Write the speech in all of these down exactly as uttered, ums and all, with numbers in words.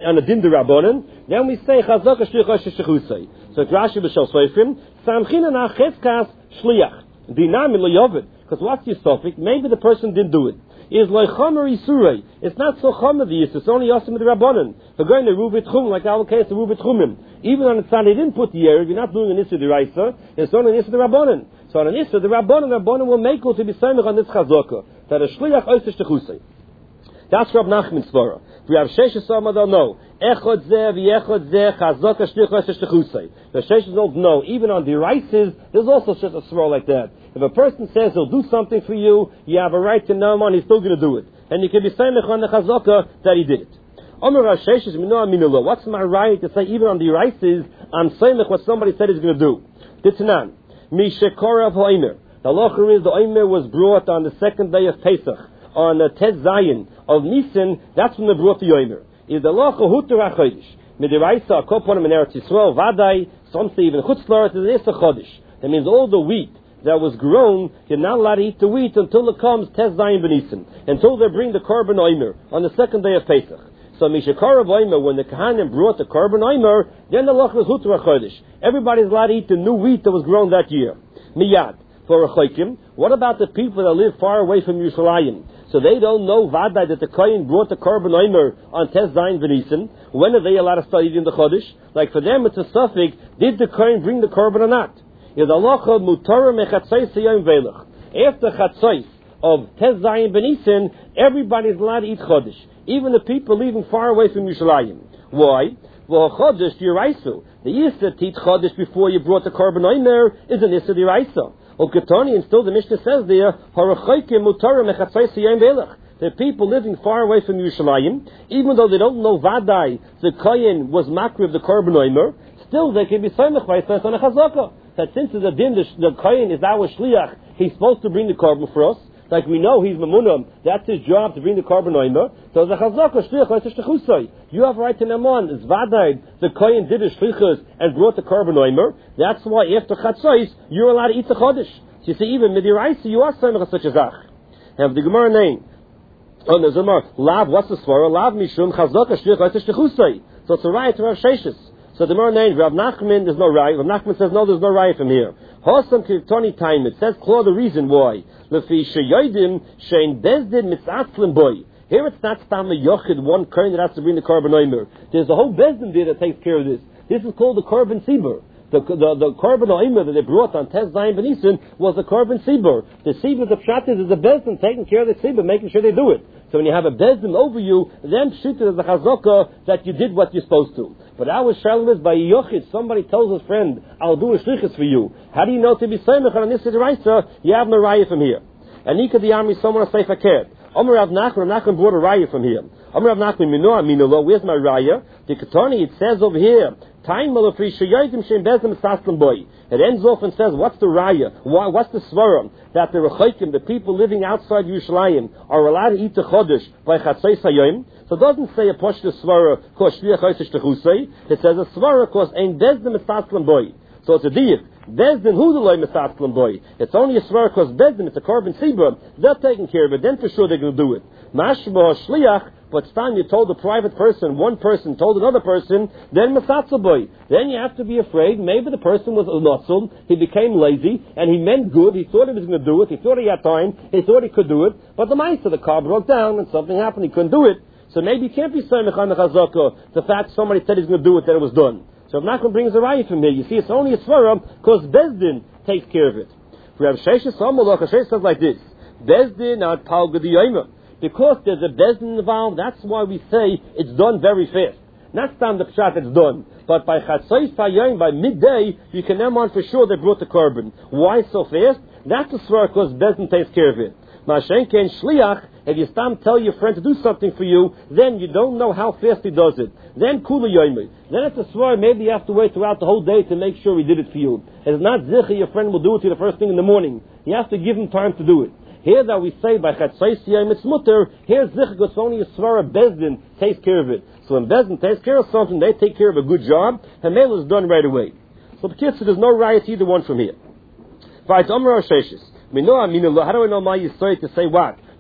on the din d'Rabbanan, then we say chazaka shliach oishes shechusay. So it's Rashi b'shel soifrim, samchina na cheskas shliach, dinami lo yovid. Because what's the suffix? Maybe the person didn't do it. Is like chomer isurei. It's not so chomer the yis. It's only yosim d'Rabbanan. We're going to ruvit chum, like our case the ruvit chumim. Even on the side they didn't put the erev, you're not doing an issa d'Raisa. It's only an issa d'Rabbanan. So on an issa the Rabbanan, Rabbanan will make it to be samech on this chazaka that a shliach oishes shechusay. That's Rab Nachman's svara. We have Sheshes Amadal no. Echad zeh v'echad zeh chazaka shliach oishes shechusay. The Sheshes don't know. Even on the rices, there's also just a svara like that. If a person says he'll do something for you, you have a right to know him on, he's still going to do it. And you can be samech on the chazaka that he did it. Omer Sheshes mino aminulah. What's my right to say even on the rices, I'm samech what somebody said he's going to do? Ditzanan. Mishekorav ha'omer. The halacha is the omer was brought on the second day of Pesach. On the Tet Zayin of Nisan, that's when they brought the Yomer. Is the Lacha Hutter HaChodesh. Midiraisa, Koponim in Eretz Yisrael, Vadai, some say even Chutzlar, it is a Chodesh. That means all the wheat that was grown, you're not allowed to eat the wheat until it comes Tet Zayin B'Nisan. Until they bring the Korban Omer on the second day of Pesach. So Mishakarav Omer, when the Kohanim brought the Korban Omer, then the Lacha was Hutter HaChodesh. Everybody's allowed to eat the new wheat that was grown that year. Miyad. For a Chaykim, what about the people that live far away from Yerushalayim? So they don't know Vadai that the Kohen brought the Korban Omer on Tes Zayin V'Nisan. When are they allowed to start eating the Chodesh? Like for them it's a suffix, did the Kohen bring the Korban or not? Is halacha mutara mechatzos yom velach. After chatzos of Tes Zayin V'Nisan, everybody's allowed to eat Chodesh. Even the people living far away from Yerushalayim. Why? Well, Chodesh Yeraisu. The Yisra to eat Chodesh before you brought the Korban Omer is an Yisra Yeraisu. Or Ketani, and still the Mishnah says there, the people living far away from Yerushalayim, even though they don't know Vadai, the Kohen was makri of the Korban Omer, still they can be samech by on a chazaka. That since the din, the, the Kohen is our shliach, he's supposed to bring the Korban for us. Like we know he's mamunam, that's his job to bring the Korban Omer. So the chazaka shliach oishes shechusay. You have a right to Naman. It's Vadai, the Kohen did his shlichus and brought the Korban Omer. That's why after chatzos you're allowed to eat the chodesh. So you see, even midiraisa you are samech such a zach. Have the Gemara name. Oh no, Gemara lav. What's the svara? Lav mishum chazaka shliach oishes shechusay. So it's a right to Rav Sheshes. So the Gemara name Rav Nachman, there's no right. Rav Nachman says no, there's no right from here. Hosam kirtoni time. It says clear the reason why. Lefi sheyodim shein bezdin mitzatzlim boy. Here it's not stam a yochid, one kohen that has to bring the Korban Omer. There's a whole bezdin there that takes care of this. This is called the Korban Sibur. The, the, the Korban Omer that they brought on Tes Zayin B'Nisan was the Korban Sibur. The Sibur, the pshat is, is a bezdin taking care of the Sibur, making sure they do it. So when you have a bezdin over you, then pshit is the chazaka that you did what you're supposed to. But our shalom is by yochid. Somebody tells his friend, "I'll do a shlichus for you." How do you know to be samech on this raisa? You have no raya from here. And Nika the army, someone a safe aket. Omer Rav Nachman, Rav Nachman brought a raya from here. Omer Rav Nachman, Minoah, Minolo, where's my raya? The Ketani, it says over here, Time Malafri Shayotim Shem Bezim Saslam Boy. It ends off and says, what's the raya? Why, what's the svaram? That the Rechoikim, the people living outside Yerushalayim, are allowed to eat the Chodesh by Chatzos Hayom. So it doesn't say a Poshta Svara, Kosh Shliach Oishes Techusei. It says a Svara, Kosh Ein Bezim Saslam Boy. So it's a diak. Bezdin who the loy mesatzlam boy. It's only a svar because Bezdin, it's a Korban Sibur. They're taking care of it. Then for sure they're going to do it. Mashma shliach, but Stan, you told a private person, one person told another person, then mesatzal boy. Then you have to be afraid. Maybe the person was unotzul, he became lazy, and he meant good. He thought he was going to do it. He thought he had time. He thought he could do it. But the mice of the car broke down and something happened. He couldn't do it. So maybe you can't be samech on the chazaka. The fact somebody said he's going to do it, that it was done. So Rav Nachman brings a raya from here. You see, it's only a svara because Bezdin takes care of it. For Rav Sheshes, Rav Sheshes says like this: Bezdin not palga the yomer. Because there's a Bezdin involved, that's why we say it's done very fast. Not stand the pshat, it's done. But by chatzos hayom, by midday, you can know on for sure they brought the korban. Why so fast? That's a svara because Bezdin takes care of it. Mashenken shliach. If you stand tell your friend to do something for you, then you don't know how fast he does it. Then kula yomi. Then it's a svar, maybe you have to wait throughout the whole day to make sure he did it for you. It's not zicha, your friend will do it to you the first thing in the morning. You have to give him time to do it. Here that we say by chatzos yom it's mutter, here zicha goes only a svar of Bezdin takes care of it. So when Bezdin takes care of something, they take care of a good job, and mail is done right away. So the kids, there's no riot either one from here. Right, Amar Sheshes. How do I know my Yisrael to say what?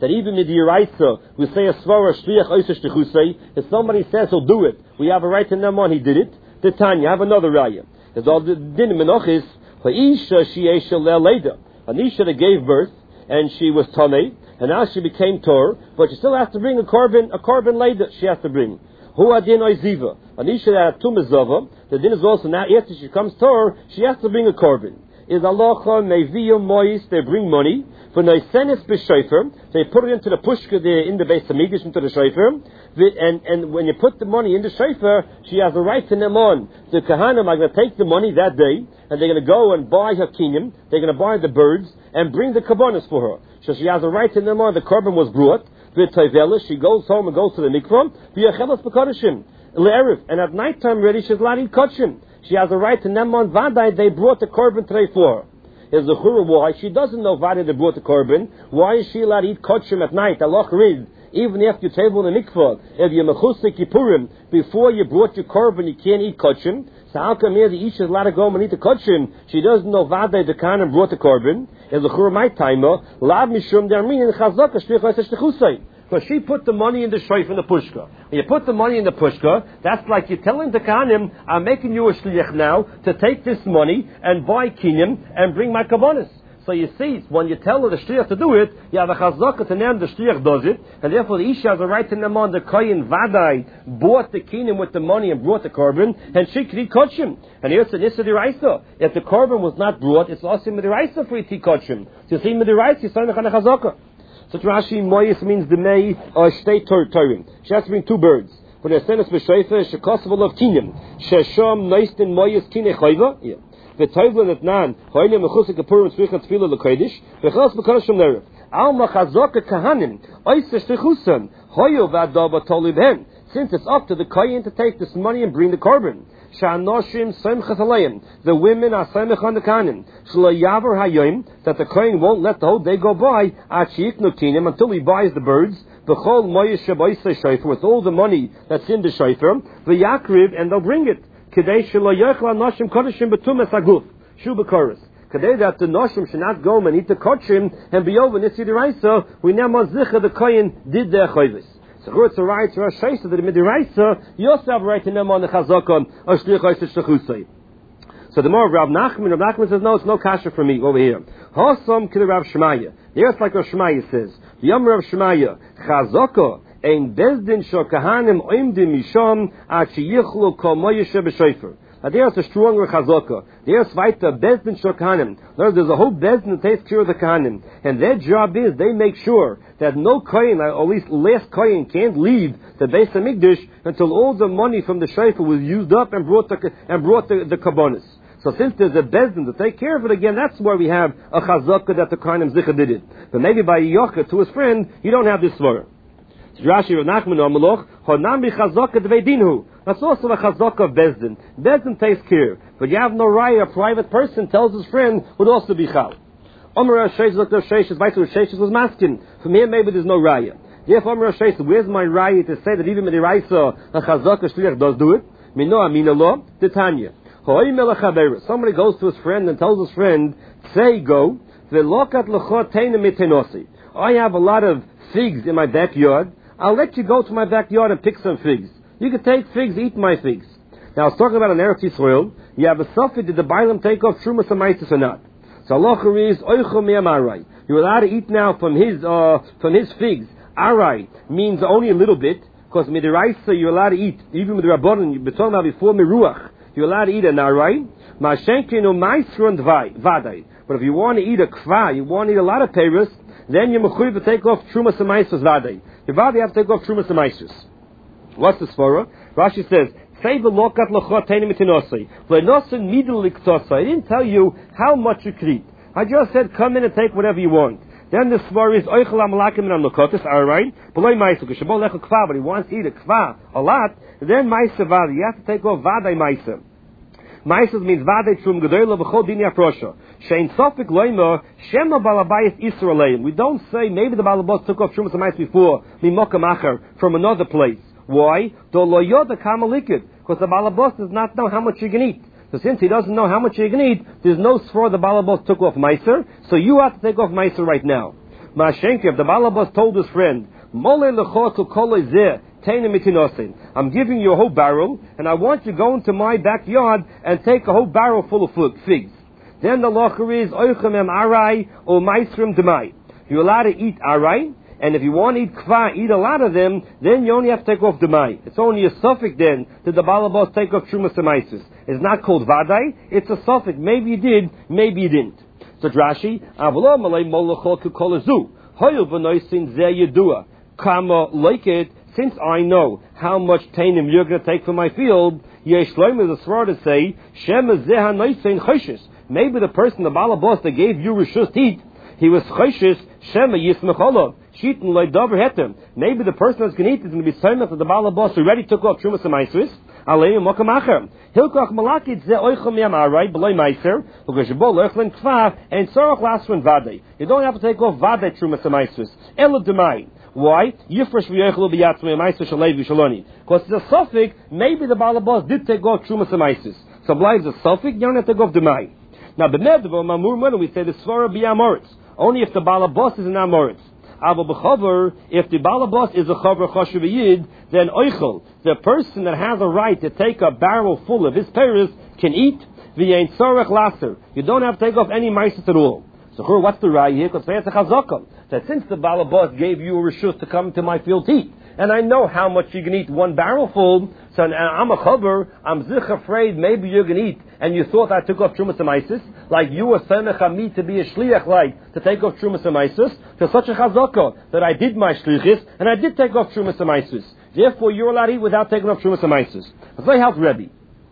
that even midiraisa, we say a svara shliach oiser shtichusei, if somebody says he'll do it, we have a right to them on, he did it. The Tanya, have another raya. There's all the din menochis, ha'isha she'esha le'aleda. An isha that gave birth, and she was tamei, and now she became tor, but she still has to bring a korban, a korban leda she has to bring. Hu adin oiziva. An isha that had tumazava, the din is also now, after she comes tor, she has to bring a korban. Is alocha meviyo mois, they bring money, for noisenis b'shayfer, they put it into the pushka there in the base of Midrash, into the shayfer, and, and when you put the money in the shayfer, she has the right to them on. The kahanim are going to take the money that day, and they're going to go and buy her kinim, they're going to buy the birds, and bring the kabbanis for her. So she has a right to them on, the korban was brought, she goes home and goes to the mikvah, and at night time ready, she's allowed to eat kachim. She has a right to Neman Vadai, they brought the korban today for her. Is the chura why? She doesn't know Vadai, they brought the korban. Why is she allowed to eat kachim at night? Allah read, even after you table in the mikvah, if you're mechusik kippurim, before you brought your korban, you can't eat kachim. So how come here the Isha is allowed to go and eat the kachim? She doesn't know Vadai, the Kanan brought the korban. Is the chura my timer, Lav Mishum Darmin and Chazaka, Shlichas Eshtichusay. Because she put the money in the shayf in the pushka. When you put the money in the pushka, that's like you're telling the kahanim, I'm making you a shliach now to take this money and buy kinim and bring my kabbanis. So you see, when you tell her the shliach to do it, you have a chazaka to name the shliach does it, and therefore the isha has a right to name on the koyin vadai bought the kinim with the money and brought the korban, and she could eat kachim. And here's the nissa diraisa. If the korban was not brought, it's also midiraisa for you to eat kachim. So you see midiraisa, you say the chazaka. So Rashi Moyes means the May or state Turim. She has to bring two birds. For the Senes B'Sheifa, Shekosaval of Kinim. Shesham Neistin Moyes Kine Chayva. Yeah. The Tayvlan at Nan, Hoyle Mechusik Apurim Tzvichat Tfila L'Kodesh. V'chas B'Karasham Nerev. Al Machazaka Kahanim. Oysa Shtichusan. Hoyo V'adaba Tolibhen. Since it's up to the Kayin to take this money and bring the korban. Sha'anoshim Semchat Alayim. The women are Semch on the Kanim. Sh'layavar Hayoim. That the Kayin won't let the whole day go by. Achik Nukinim until he buys the birds. B'chol Moyesh Shabaisa Shayfer. With all the money that's in the Shayfer. V'yakriv. And they'll bring it. Kedei Sh'layachla Noshim Kodeshim Betumas Aguf. Shubakoris. Kedei that the Noshim should not go and eat the Kodeshim and be over Nisi Diraisa. We now Mazicha the Kayin did their Chayvis. So it's a right to Rosh Hashanah that the Midiraisa, you also have a right to them on the Chazakon or Shlichos Shechusay. So the more of Rav Nachman, Rav Nachman says, no, it's no kasha for me over here. Hosam kid Rav Shemaya. There's like Rav Shemaya says, the Yom Rav Shemaya, Chazaka, ein bezdin shor kahanim oimdim misham at sheyichlu kol moyeshe b'shayfer. Now there's a stronger chazaka. There's weiter bezdin shor kahanim. There's a whole bezdin that takes care of the kahanim. And their job is, they make sure that no kohen, or at least last kohen, can't leave the Beis HaMikdash until all the money from the shayfer was used up and brought the, and brought the, the kabbonis. So since there's a bezdin to take care of it again, that's where we have a chazaka that the kohanim zicha did it. But maybe by yocha to his friend, you don't have this svara. Rashi Rav Nachman Amaloch Honam Chazaka Dveidinhu. That's also a chazaka of bezdin. Bezdin takes care, but you have no raya. A private person tells his friend would also be chal. Omer Sheish Doctor Sheish Vaitu Sheish was masking. From here, maybe there's no raya. Therefore, Omer Sheish, where's my raya to say that even with the raisa a chazaka shliach does do it? Mino Amina Lo Titania. Somebody goes to his friend and tells his friend, "Say go velokat lechot teina mitenosi." I have a lot of figs in my backyard. I'll let you go to my backyard and pick some figs. You can take figs, eat my figs. Now I was talking about an Eretz Yisrael. You have a suffix, did the Bailam take off Trumas and Maitis or not? So Allah is Oichom Yamarai. You're allowed to eat now from his uh, from his figs. Arai means only a little bit, because Midiraisa you're allowed to eat. Even with the Rabbanon, you've been talking about before Miruach, you're allowed to eat an Arai. Mashenkin Maisrun Vadai. But if you want to eat a Kva, you want to eat a lot of Paris, then you're mechuyev to take off Trumas and Maisus Vadai. You Vadai have to take off Trumas and Maisus. What's the svara? Rashi says, "Say the lokat lachot teini mitinosei v'nosin middle liktosei." I didn't tell you how much you could eat. I just said, come in and take whatever you want. Then the svara is oichel amalakim and lokotis. All right, below maisu k'shabol lechol kva, but he wants to eat a kva a lot. Then maisu vadai. You have to take off vadai maisu. Maisus means vadei trum gedola v'chol dini afrosha. Shein sofik loimer shema balabayis Yisraelim. We don't say maybe the balabos took off trumas and mais before mimoka macher from another place. Why? Do lo yoda kamalikid, because the balabos does not know how much you can eat. So since he doesn't know how much you can eat, there's no svor the balabos took off meiser. So you have to take off meiser right now. Ma'ashenke, if the Balabas told his friend, I'm giving you a whole barrel, and I want you to go into my backyard and take a whole barrel full of figs. Then the locher is oichem em arai or maisrim demai. You're allowed to eat arai, and if you want to eat kva, eat a lot of them, then you only have to take off demai. It's only a suffix then that the balabos take off trumas semaisis. It's not called vadai, it's a suffix. Maybe you did, maybe you didn't. So Rashi, avlo malay molachol kukolazu, hoyel v'noisin zeh yedua, kama like it, since I know how much tainim you're going to take from my field, yesh loim is a svara to say, shema zeh hanoisin choshes. Maybe the person, the balabos that gave you rishus to eat, he was choshes, shema yismech olav. Sheetin loy davar hetem. Maybe the person that's going to eat is going to be silent that the balabos already took off trumas and maisus. Aleim mokam acher. Hilkach malakit ze oichem yam aray b'loy maiser because you both lechlin kfav and sorach lasrin vadei. You don't have to take off vadei trumas and maisus. Elo demai. Why? Yifresh v'yochelu b'yatzmei maisus shalei v'shaloni. Because it's a suffix. Maybe the balabos did take off trumas and maisus. So blives a suffix. You don't have to take off demai. Now the medvo mamur when we say the svara b'yamoritz. Only if the balabos is an amoritz. If the balabos is a chaver choshev yid, then oichel, the person that has a right to take a barrel full of his peris, can eat v'yein tzorech laser. You don't have to take off any maisis at all. So what's the right here? Because it's a chazakah that since the balabos gave you a reshus to come to my field to eat, and I know how much you can eat one barrel full, so I'm a chaver, I'm zich afraid maybe you're going to eat, and you thought I took off trumas amaisis, like you were semech me to be a shliach, like to take off trumas amaisis, to such a chazakah that I did my shlichis, and I did take off trumas amaisis. Therefore, you're allowed to eat without taking off trumas amaisis. As I help Rebbe.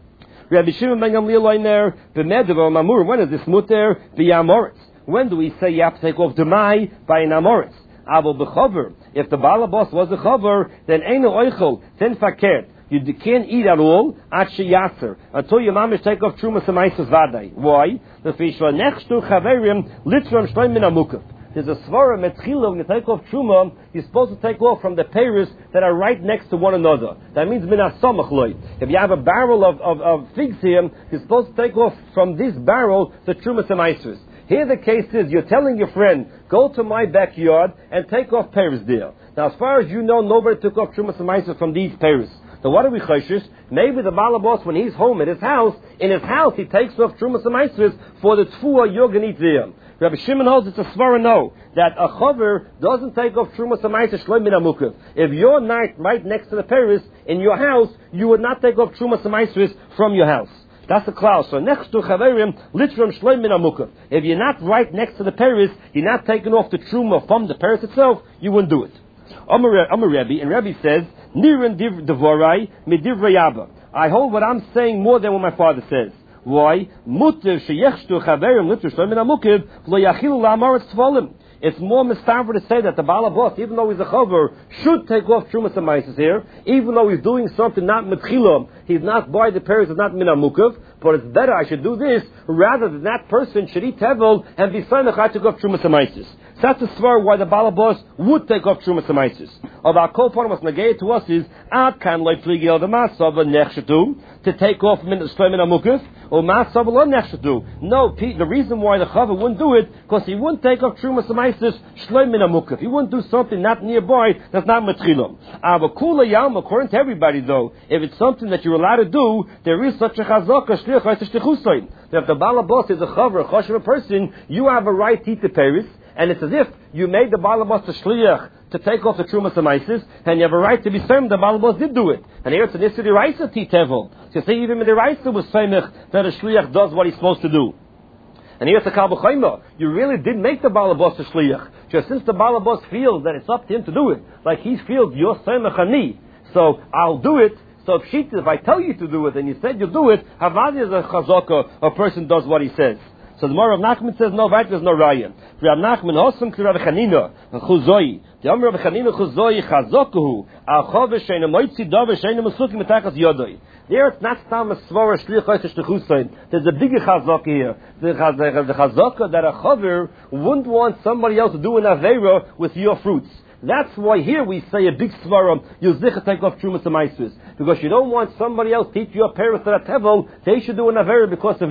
Rebbe Shimon ben Gamliel in there, b'medav mamur. When is this muter b'yamoritz? When do we say you have to take off demai by an amoritz? Abo b'chover. If the balabos was a chover, then ain't no oichel, then fakert. You can't eat at all at sheyaser until your mamish take off trumas amaisus vadai. Why? The fish for nechshtu chaverim litram shloim min amukaf. There's a svara metchila when you take off truma, you're supposed to take off from the peris that are right next to one another. That means min asamach loy. If you have a barrel of, of, of figs here, you're supposed to take off from this barrel the trumas amaisus. Here the case is, you're telling your friend, go to my backyard and take off peris there. Now as far as you know, nobody took off trumas amaisus from these peris. So what are we choshes? Maybe the balabos, when he's home at his house, in his house he takes off trumas amaisus for the tfuah you're going to eat there. Rabbi Shimon holds it's a svara no, that a chaver doesn't take off trumas amaisus shloim min amukav. If you're not right next to the peris in your house, you would not take off trumas amaisus from your house. That's the cloud. So next to chaverim, litram shloim min amukav. If you're not right next to the peris, you're not taking off the truma from the peris itself, you wouldn't do it. Amar Rebbe, and Rebbe says, Nirin divorai midivrei Abba. I hold what I'm saying more than what my father says. Why? Mutter sheyechshtu chaverim litram shloim min amukav lo yachilu la'amaretz tvolim. It's more mistaver to say that the balabos, even though he's a chaver, should take off trumas amaisus here, even though he's doing something not metchilam, he's not by the peris, it's not min amukav, but it's better I should do this rather than that person should eat tevel and be saying I took off trumas amaisus. So that's the svar why the balabos would take off trumas amaisus. Of our kol part what's negated to us is ad kan loy pligel the masava nechshatu to take off min shloim min amukav or masava lo nechshatu. No, the reason why the chaver wouldn't do it because he wouldn't take off trumas amaisus shloim min amukav. He wouldn't do something not nearby that's not metchilam. Ava kula yam, according to everybody though, if it's something that you're allowed to do, there is such a chazaka shliach ha'tishtichusayin. If the balabos is a chaver, a choshev person, you have a right to eat the peris, and it's as if you made the balabos the shliach to take off the trumas amaisis, and you have a right to be saying the balabos did do it. And here it's an issue deraisa titevel. So you say even the deraisa was saying that a shliach does what he's supposed to do. And here's the Kal B'Chayma. You really did make the balabos the shliach. Just since the balabos feels that it's up to him to do it, like he feels you're saying chani, so I'll do it. So if she, if I tell you to do it and you said you'll do it, Havadi is a chazaka, a person does what he says. So the Rav Nachman says no, right, there's no raya. Rav Nachman hosam to Rav Chanina chuzoi. The Amr Rav Chanina chuzoi chazakuhu al chavesh sheina moitzi davar sheina masukim metakas yodoi. There it's not stam a svara shliach ha'tesh techusayin. There's a bigger chazaka here. The chazaka that a chaver wouldn't want somebody else to do an aveira with your fruits. That's why here we say a big svaram, you zicha take off trumas amaisus. Because you don't want somebody else to teach you a paris that a tevel, they should do an avera because of you.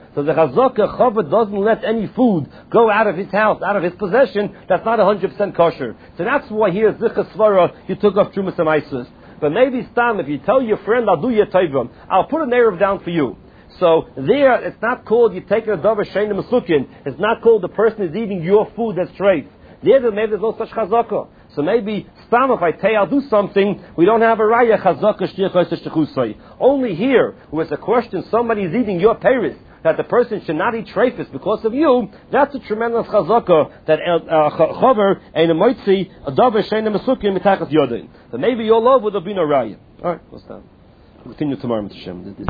So the chazaka chaver doesn't let any food go out of his house, out of his possession. That's not one hundred percent kosher. So that's why here zichas svara you took off trumas amaisus. But maybe stam, if you tell your friend, I'll do your tovim, I'll put an erev down for you. So there, it's not called you taking a davar shein mesukin. It's not called the person is eating your food that's straight. There, maybe there's no such chazaka. So maybe, stam, if I tell you I'll do something, we don't have a raya chazaka shtiach. Only here, where it's a question, somebody is eating your peiros, that the person should not eat treifus because of you, that's a tremendous chazaka, that chaver and a moitzi, a davar shein mesukin mitachas yodin. So maybe your love would have been a raya. Alright, we'll stop. We'll continue tomorrow, Mister Shem.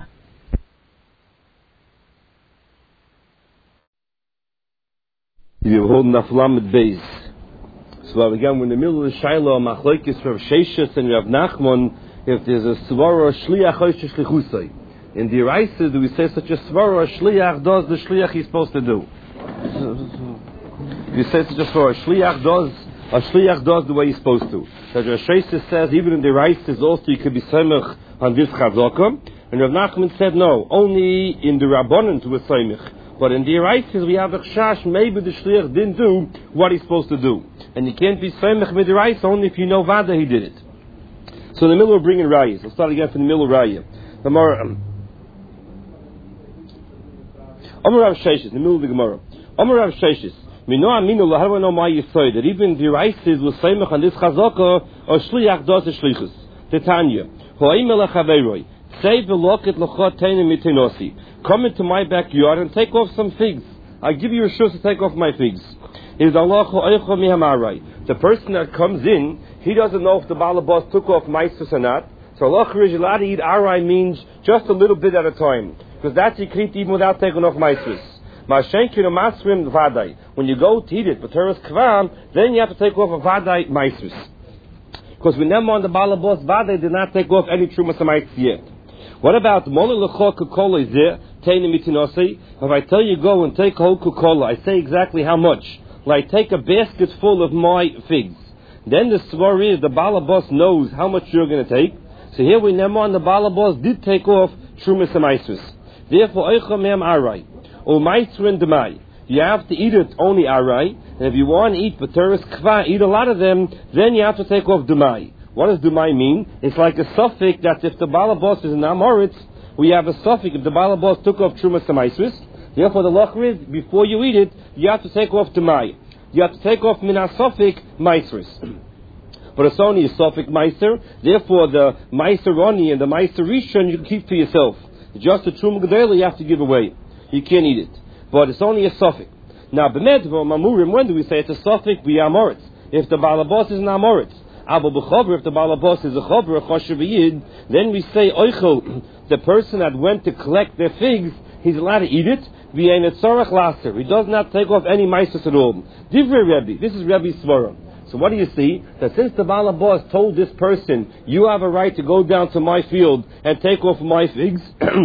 You're holding a flamed base. So again, we're in the middle of the Shiloh, Machlokes Rav Sheshes and Rav Nachman, if there's a svara shliach hoishe shlichusay. In the Raisa, do we say such a svara shliach does the shliach he's supposed to do? If you say such a svara, shliach does, a shliach does the way he's supposed to. So Rav Sheshes says, even in the Raisa, also you could be samech on this chazaka. And Rav Nachman said, no, only in the Rabbanan to a samech. But in the Raisa, we have a chash, maybe the shliach didn't do what he's supposed to do. And you can't be samech with the Raisa only if you know vada he did it. So in the middle we're bringing Rayas. We'll start again from the middle of Raya. Gemara. Amar Rav Sheshes, in the middle of the Gemara. Amar Rav Sheshes. Mino aminu lahav no ma yisoid. That even the Raisa was samech on this chazaka, or shliach does the shlichus. Titania. Ho'im el chaveroi. Say v'loket l'chot teinem mitinosi. Come into my backyard and take off some figs. I give you a shus to take off my figs. Is Allah oicho mihamarai. The person that comes in, he doesn't know if the balabas took off maisus or not. So Allah is allowed to eat arai means just a little bit at a time, because that's you can eat even without taking off maisus. Ma'ashenkin u'masrim vadai. When you go to eat it, but teres kvam, then you have to take off a vadai maisus. Because we never on the balabas vadai did not take off any trumas maisus yet. What about Moli L'chol Coca-Cola is there? If I tell you go and take a whole Coca-Cola, I say exactly how much. Like take a basket full of my figs. Then the svar is the balabas knows how much you're going to take. So here we know on the balabas did take off Trumas Amaisus. Therefore, Eicha Mem Arai. Or Maisrin Demai. You have to eat it only Arai. And if you want to eat Pateris Kva, eat a lot of them, then you have to take off Demai. What does Dumai mean? It's like a suffix that if the balabos is an amoritz, we have a suffix if the balabos took off Trumas Amaisus. Therefore, the lachar is, before you eat it, you have to take off Dumai. You have to take off Minas Sofik Maisris. But it's only a Sofik Maiser, therefor the Maiser Roni and the Maiser Rishon you can keep to yourself. Just the Trum Gedela you have to give away. You can't eat it. But it's only a Sofik. Now, B'medvo, Mamurim, when do we say it's a Sofik? B'yamoritz. If the balabos is an amoritz. Abu B'chover, if the balabos is a chover, a choshev yid, then we say oichel, the person that went to collect their figs, he's allowed to eat it. V'yein etzorach laser. He does not take off any maisus at all. Divrei Rebbe. This is Rebbe's svara. So what do you see? That since the balabos told this person, you have a right to go down to my field and take off my figs,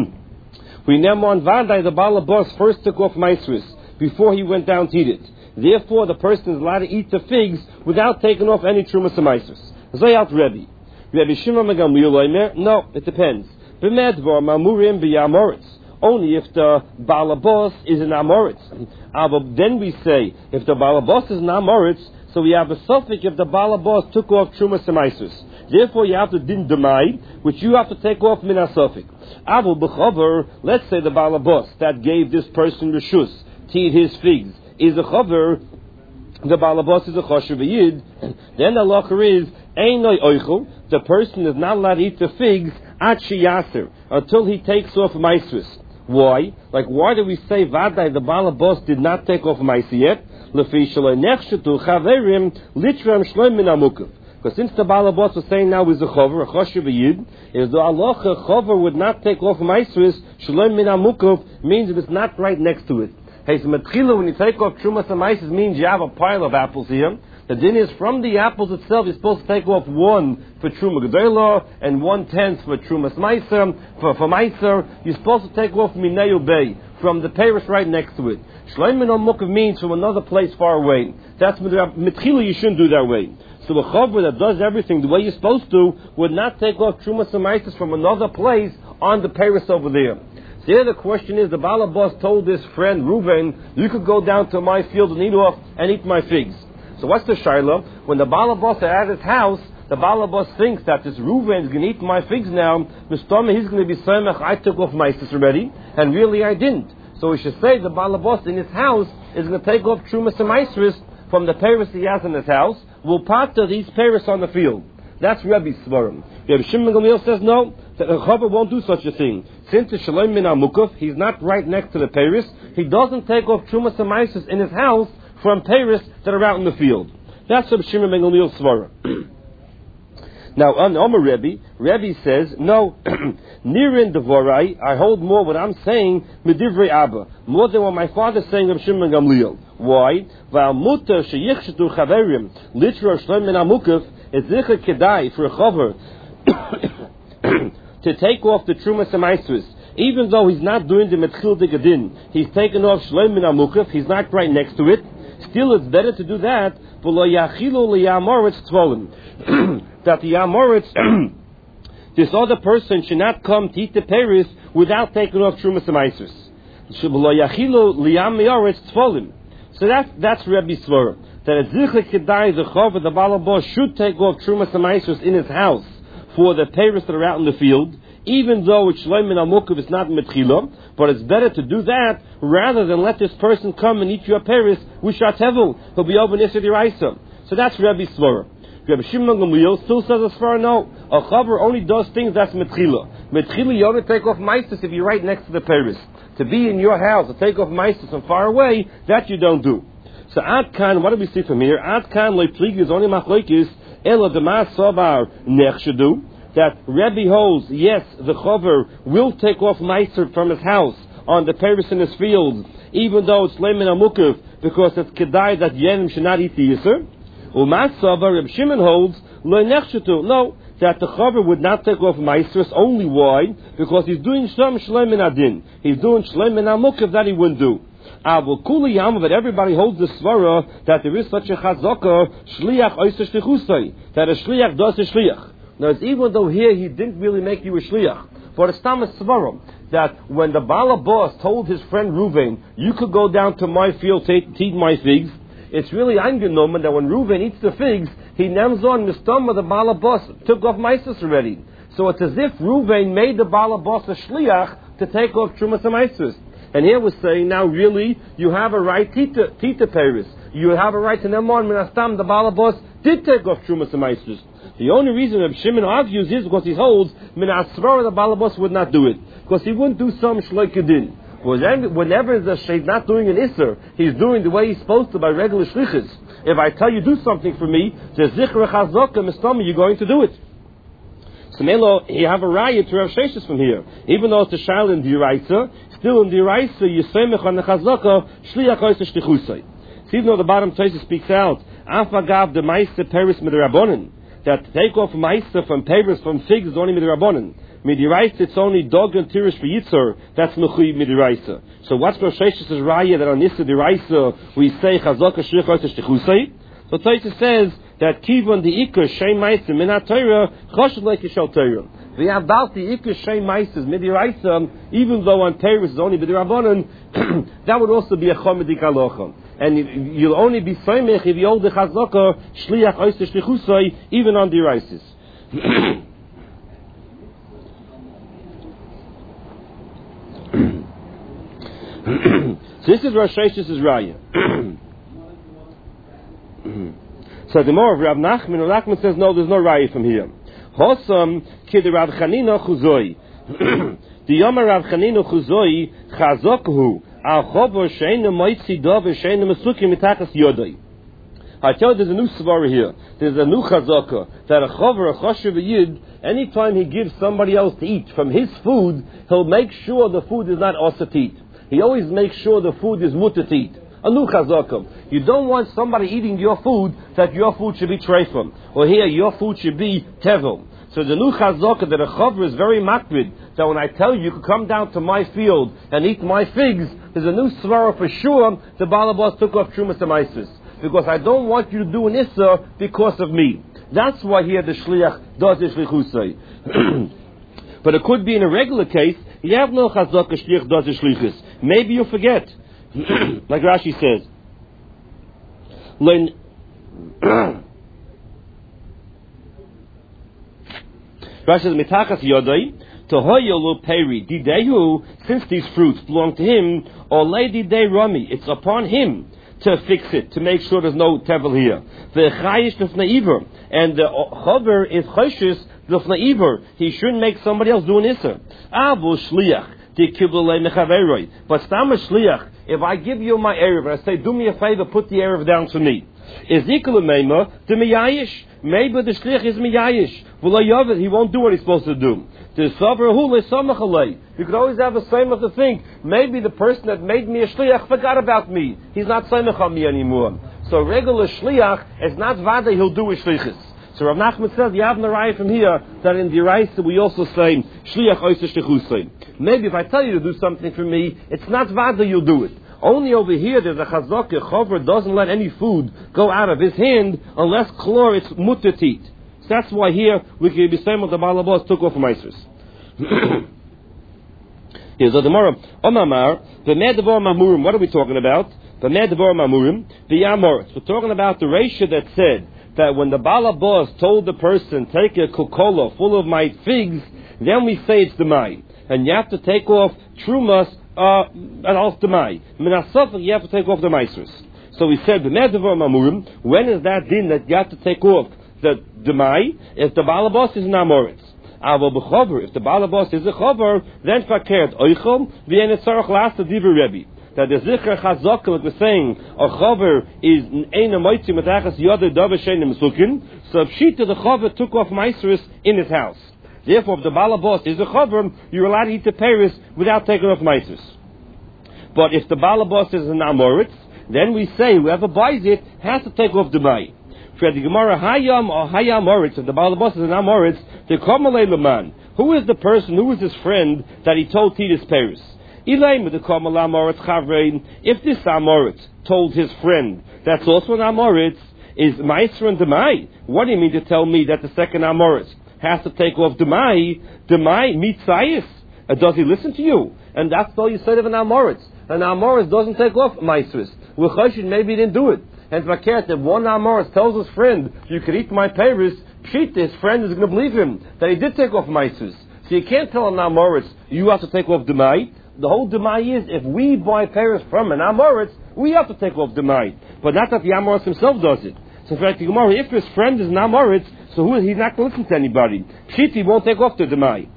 we never on Vandai, the balabos first took off maisus before he went down to eat it. Therefore, the person is allowed to eat the figs without taking off any trumas amaisus. Zayat Rebbe. Rebbe Shimon Megamliel Omer. No, it depends. B'medvar mamurim b'yamoritz. Only if the balabos is an amoritz. Then we say if the balabos is an amoritz, so we have a suffix if the balabos took off trumas amaisus. Therefore, you have to din demai, which you have to take off min asofik. Aval b'chover. Let's say the balabos that gave this person reshus to eat his figs is a chover, the balabos is a choshev yid, then the locher is einoi oichel, the person is not allowed to eat the figs at sheyaser, until he takes off maisus. Why? Like, why do we say vadai the balabos did not take off maisus yet? Lefi shaloi nechshetu chaverim litram shloim min amukav. Because since the balabos was saying now is a chover, a choshev yid, is the alocha chover would not take off maisus, shloim min amukav means it is not right next to it. Hey, so metchila, when you take off trumas amaisus, means you have a pile of apples here. The din is from the apples itself, you're supposed to take off one for truma gedela and one tenth for trumas maiser. For for maiser, you're supposed to take off mineu bay from the parish right next to it. Shleim min mukav means from another place far away. That's metchila, you shouldn't do that way. So a chaver that does everything the way you're supposed to would not take off trumas amaisus from another place on the parish over there. There the question is, the Balabas told his friend Reuven, you could go down to my field and eat off and eat my figs. So what's the Shaila? When the Balabas are at his house, the Balabas thinks that this Reuven is going to eat my figs now, Mistama, he's going to be Samech, I took off my sis already, and really I didn't. So we should say the Balabas in his house is going to take off Trumas and Maisris from the Paris he has in his house, will pater these Paris on the field. That's Rebbe's Svarim. Rabbi Shimon Gamliel says no, that the Chaver won't do such a thing. Since the Shalom Min Amukov, he's not right next to the Paris, he doesn't take off Trumas and Maisris in his house from Paris that are out in the field. That's Rabbi Shimon Gamliel's Svarim. Now, on Omer Rebbe, Rebbe says, no, Nirin Devorai, I hold more what I'm saying, Medivrei Abba, more than what my father's saying of Shimon Gamliel. Why? Val mutter sheyichshtu chaverim, litra shleim min amukav, it's zicher kedai for a chaver to take off the Trumas and Maisris. Even though he's not doing the Metchil de Gadin, he's taken off shleim min amukav, he's not right next to it. Still, it's better to do that, v'lo yachilu liyamoritz tvolim, that the Yamoritz, this other person should not come to eat the Paris without taking off Trumas and Maisris. V'lo yachilu liyamoritz tvolim. So that's, that's Rebbe's Svara. That a Zichlik Kedai, the Chav, the Balabas should take off Trumas and Maisros in his house for the Paris that are out in the field, even though it's Shleim and Amukav is not Metchila, but it's better to do that rather than let this person come and eat your Paris with Shatevel. He'll be over Nisr Diraisa. So that's Rebbe's Svara. Rabbi Shimon Gamliel still says as far no. A Chaver only does things that's Metchila. Metchila, you only take off Maisros if you're right next to the Paris. To be in your house, to take off Maisros from far away, that you don't do. So Ad Kan, what do we see from here? Ad Kan le'pligi is only machlokes ela demas sabar nechshadu, that Rebbe holds, yes, the Chaver will take off Maisros from his house on the Paris in his field, even though it's Leimin Amukav, because it's Kedai that Yenim should not eat the Yisr. Umas sabar, Reb Shimon holds le nechshadu. No, that the Chaver would not take off Maisros. Only why? Because he's doing some Shleim and Adin. He's doing Shleim and Amukav that he wouldn't do. Avul Kuli Yam, but everybody holds the Svara that there is such a Chazaka, Shliach Oyster Shlichusay, that a Shliach does a Shliach. Now, it's even though here he didn't really make you a Shliach, but it's Tamas Svarim, that when the Bala boss told his friend Reuven, you could go down to my field to eat my figs, it's really angenommen that when Reuven eats the figs, he nems on Mistama, the Bala boss took off Maisis already. So it's as if Reuven made the Bala boss a Shliach to take off Trumas and Maisis. And here we're saying, now really, you have a right Tita, Tita Paris. You have a right to nem on Minastam, the Bala boss did take off Trumas and Maisis. The only reason that Shimon argues is because he holds Minasvara, the Bala boss would not do it. Because he wouldn't do some Shloikadin. Whenever the Shaykh not doing an Isser, he's doing the way he's supposed to by regular Shlichus. If I tell you do something for me, the Zikra Chazaka Mistama, you're going to do it. So Melo, you have a riot to Rav Sheshes from here. Even though it's a Shail in Diraisa, still in Diraisa, you Semech on the Chazaka, Shliach Oysa Shlichusay. So even though the bottom Tosha speaks out, Afagav the Maisa Paris Midrabanan, that take off Maisa from Paris, from figs, is only Midrabanan. Midiraisa, it's only dog and tirish for Yitzhar, that's Mechuy Midiraisa. So what's Rav Sheshes' raya that on Nissa Diraisa we say Chazaka Shliach Oysa Shlichusay? So Tosha says that Kivon the Iker Shem Maisa Minat Torah Choshed like Yishal Torah. The about the Iker Shem Maisa Midiraisa, even though on Paris is only Midirabanan, that would also be a Chomedik Alocha. And you'll only be Soimech if you hold the Chazaka Shliach Oysa Shlichusay even on Diraisis. So this is Rosh Hashem's raya. So the more of Rav Nachman, Rav Nachman says no, there's no raya from here. Hosam kid Rav Chanina Chuzoi. The Yom Rav Chanina Chuzoi Chazokhu Al Chover Sheina Moitzi Dov Sheina Mesukim Mitachas Yodai. I tell you, there's a new svara here. There's a new chazaka that a chover, a choshev yid, anytime he gives somebody else to eat from his food, he'll make sure the food is not osat to eat. He always makes sure the food is mutter to eat. A new chazaka. You don't want somebody eating your food that your food should be treifim, or here your food should be tevel. So the new chazaka that a chover is very makbid, that when I tell you you could come down to my field and eat my figs, there's a new svara for sure. The balabas took off trumas and maisis. Because I don't want you to do an Issa because of me. That's why here the Shliach does the Shlichusay. But it could be in a regular case, you have no chazaka shliach does a shlichus. Maybe you forget. Like Rashi says. Rashi says, Mitachas yodai, tohoyolu peri, didehu, since these fruits belong to him, olei didei rami, it's upon him to fix it, to make sure there's no tevel here. The chayish lefnei iver, and the chover is choshes lefnei iver. He shouldn't make somebody else do an iser. Avu shliach, dikibulei mechaveroi. But stam a shliach, if I give you my erev and I say, do me a favor, put the erev down for me. Ezekiel meima the miyayish. Maybe the shliach is miyayish. V'lo he won't do what he's supposed to do. The saver hu lesamach alei. You could always have a samach to think, maybe the person that made me a shliach forgot about me. He's not samach on me anymore. So regular shliach is not vada, he'll do his shlichus. So Rav Nachman says, you have the raya from here, that in the raya we also say, shliach oiseh shlichusay. Maybe if I tell you to do something for me, it's not vada, you'll do it. Only over here there's a chazaka, chover doesn't let any food go out of his hand unless chlor it's mutatit. So that's why here we can be saying what the balabos took off Meisers. Here's the Gemara. Omamar, the medavor mamurim. What are we talking about? The medavor mamurim, the yamoritz. We're talking about the ratio that said that when the balabos told the person, take a kokola full of my figs, then we say it's the mai. And you have to take off trumas, uh, and off the mai. Minasofik, you have to take off the maisers. So we said, the medavor mamurim, when is that din that you have to take off the demai? If the balabos is an amoritz. Avo b'chover, if the balabos is a chover, then fakert oichom, v'en etzarach last the diva rebbe. That the zikr chazaka, like we're saying, a chover is ein amoitzi matachas yoder dava shein mesukin. So pshita the chover took off maisrus in his house. Therefore, if the balabos is a chover, you're allowed to eat the paris without taking off maisrus. But if the balabos is an amoritz, then we say whoever buys it has to take off the mai. For the Gemara, Hayam or Hayam Moritz, if the Balabos is an Amoritz, the Kamalei Laman. Who is the person, who is his friend that he told Titus Paris? Elaim the Kamalei Amoritz Chavrein. If this Amoritz told his friend, that's also an Amoritz, is Meiser and Demai. What do you mean to tell me that the second Amoritz has to take off Demai? Demai Mitzayis. Uh, does he listen to you? And that's all you said of an Amoritz. An Amoritz doesn't take off Meiserus. Wechoshin maybe he didn't do it. And Vaket, if one Amoritz tells his friend, you could eat my paris, pshit, his friend is going to believe him that he did take off Meisus. So you can't tell an Amoritz, you have to take off Demai. The whole Demai is, if we buy paris from an Amoritz, we have to take off Demai. But not that the Amoritz himself does it. So in fact, the Gemara, if his friend is an Amoritz, so who is, he's not going to listen to anybody. Pshit, he won't take off the Demai.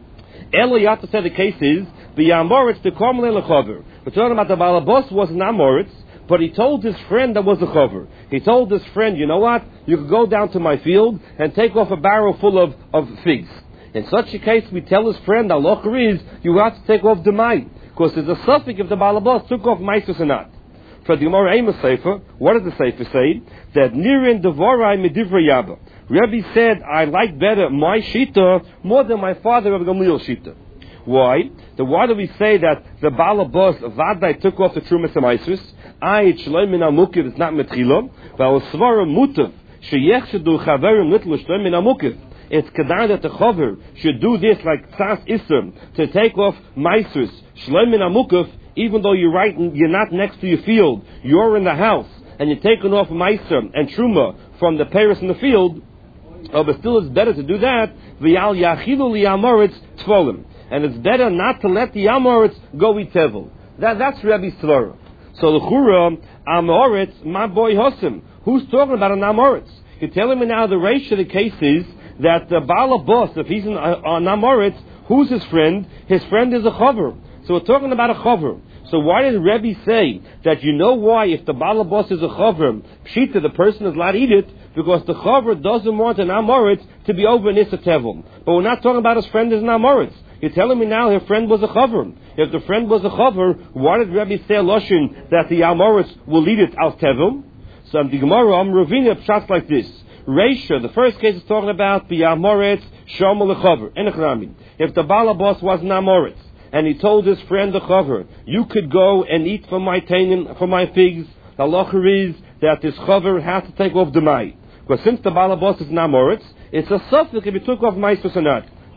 Elo, you have to say the case is, the Amoritz, the Kormele Lechover. We're talking about the Balabos was an Amoritz, but he told his friend that was a chover. He told his friend, you know what? You could go down to my field and take off a barrel full of, of figs. In such a case, we tell his friend, Allah is, you have to take off the mai. Because there's a suffix if the balabas took off maisus or not. For the Gemara Amos Sefer, what does the Sefer say? That Nirin Devorai Medivra Yabba. Rebbe said, I like better my shita more than my father of Gamliel shita. Why? The why do we say that the balabas vadai took off the trumas and maisus? I shloim min amukiv is not metchilo, but svara mutav sheyechshedu chaverim little shloim min amukiv. It's kedar that the chaver should do this like tzas isser to take off maisus shloim min amukiv, even though you're right, you're not next to your field, you're in the house and you're taking off maiser and truma from the paris in the field. Oh, but still, it's better to do that. V'yal yachilu liyamoritz tfolim, and it's better not to let the yamoritz go eat tevel. That that's Rebbe's Torah. So the Chura, Amoritz, my boy Hosim. Who's talking about an Amoritz? You're telling me now the ratio of the case is that the Balabos, if he's an, uh, an Amoritz, who's his friend? His friend is a Chover. So we're talking about a Chover. So why did Rebbe say that you know why if the Balabos is a Chover, Pshita, the person is allowed to eat it, because the Chover doesn't want an Amoritz to be over Nisa Tevel. But we're not talking about his friend is an Amoritz. You're telling me now her friend was a chaver. If the friend was a chaver, why did Rabbi say Loshin that the Amoritz will eat it al tevel? So the Gemara, I'm Ravina shots like this. Reisha, the first case is talking about the Amoritz Shomel chaver. Enechrami. If the Balabos was an Amoritz and he told his friend the chaver, you could go and eat from my tainim, from my figs. The halacha is that this chaver has to take off the mai. Because since the Balabos is an Amoritz, it's a suffix if he took off maisus or not.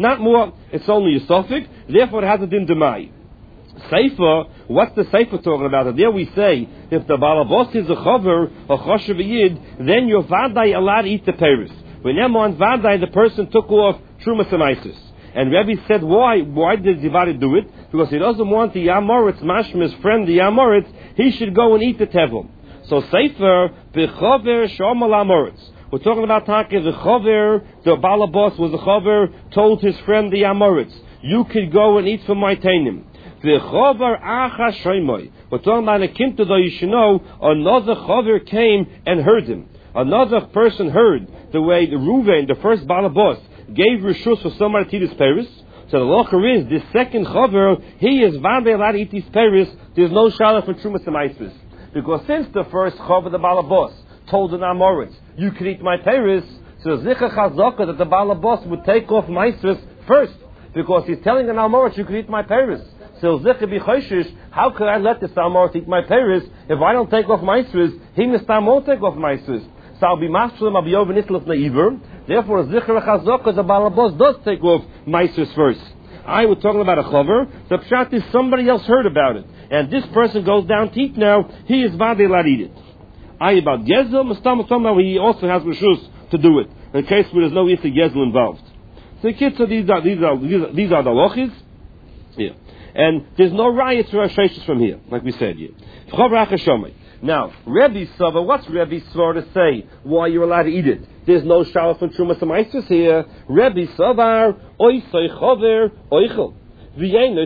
Not more, it's only a suffix, therefore it has a din demai. Seifa, what's the Seifa talking about? There we say, if the balabos is a chaver, a choshev yid, then your vadai allowed to eat the peris. When on vadai, the person took off trumas and isis. And Rebbe said, why? Why did Zivadi do it? Because he doesn't want the Yamoritz, Mashma, his friend, the Yamoritz, he should go and eat the tevel. So Sefer, B'chover Shomal Amoritz. We're talking about Taki, the Chover, the balabos was a Chover, told his friend the Yamoritz, you could go and eat from my tainim. The Chover Acha Shoimoy. We're talking about a Kinta, though you should know, another Chover came and heard him. Another person heard the way the Ruvain, the first balabos, gave Rishus for somebody to eat his peris. So the locher is, this second Chover, he is Vande allowed to eat his peris, there's no Shala for Trumas and Maisvis. Because since the first Chover, the balabos, told the Amoritz, you can eat my peris, so Zicha Chazaka that the balabos would take off Maisvis first. Because he's telling an Amoritz, you can eat my peris. So Zicha B'choshish, how could I let this Amoritz eat my peris if I don't take off Maisvis? He mistam won't take off Maisvis. So I'll be Mashulim, I'll be over Nitlef Neiver. Therefore, Zichar Chazaka, the balabos does take off Maisvis first. I was talking about a Chover. The Pshat is somebody else heard about it. And this person goes down to eat now, he is Vade allowed to eat it. I about Gezel, Mustam Mustam, he also has Rishus to do it. In case where there's no Yitz Gezel involved. So kids, so these are, these are, these are, these are the lochis. Yeah. And there's no riots or ashayshes from here, like we said here. Now, Rebbe Sava, what's Rebbe Svar to say why you're allowed to eat it? There's no Shalas from Trumas Amaisus here. Rebbe Savar, Oisei Chover, Oichel.